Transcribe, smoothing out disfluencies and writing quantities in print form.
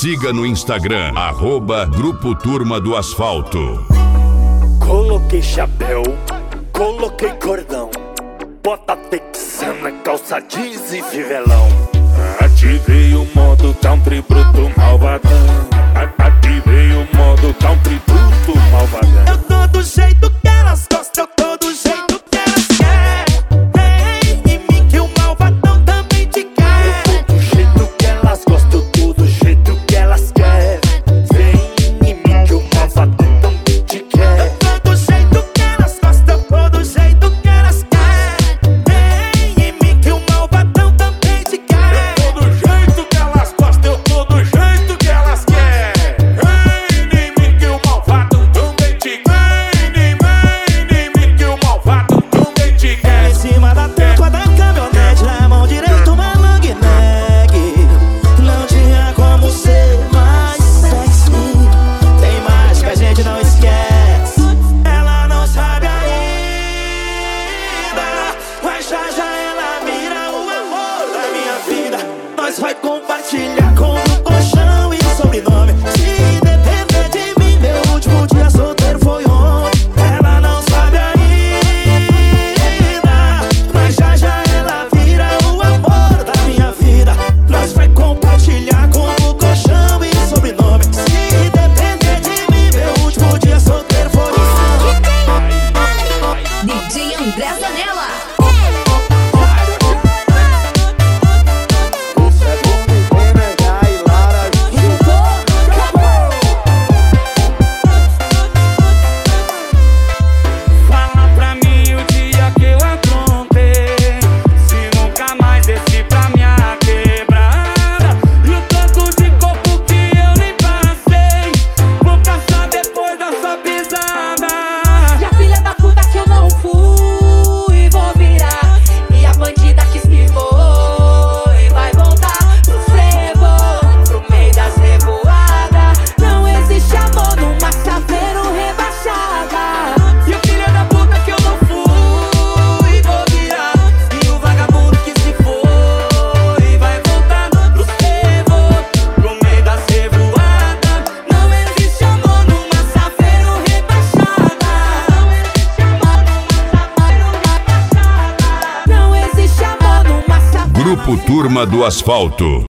Siga no Instagram, @Grupo Turma do Asfalto. Coloquei chapéu, coloquei cordão, bota texana, calça jeans e fivelão. Ativei o modo country bruto malvadão. Ativei o modo country bruto malvadão. Eu tô do jeito que elas gostam, eu tô do jeito que elas querem. Vem em mim que o malvadão também te quer. Eu tô do jeito que elas gostam, eu tô do jeito que elas querem. Vem em mim que o malvadão também te quer. Eu tô do jeito que elas gostam, eu tô do jeito que elas querem. Vem em mim que o malvadão também te quer. Eu tô do jeito que elas gostam, eu tô do jeito que elas querem. Vem em mim que o malvado também te quer. Vem em mim que o malvado também te quer. Em cima da tampa da caminhonete, na mão direita uma long neck. Não tinha como ser mais sexy. Tem mais que a gente não esquece. Ela não sabe ainda, mas já ela vira o amor da minha vida. Nós vai compartilhar com o colchão e sobrenome. Se depender de mim, meu último dia solteiro foi ontem. Ela não sabe ainda, mas já ela vira o amor da minha vida. Nós vai compartilhar com o colchão e sobrenome. Se depender de mim, meu último dia solteiro foi ontem. DJ André Zanella. Fala pra mim o dia que eu aprontei, se nunca mais desci pra minha quebrada. E o tanto de corpo que eu nem passei, vou caçar depois da sua pisada. E a filha da puta que eu não fui, vou virar. E a bandida que se foi, vai voltar pro frevo, pro meio das revoadas. Não existe amor numa saveiro rebaixada. E o filho da puta que eu não fui, vou virar. E o vagabundo que se foi, vai voltar pro frevo, pro meio das revoadas. Não existe amor numa saveiro rebaixada. Não existe amor numa saveiro rebaixada. Grupo Turma do Asfalto.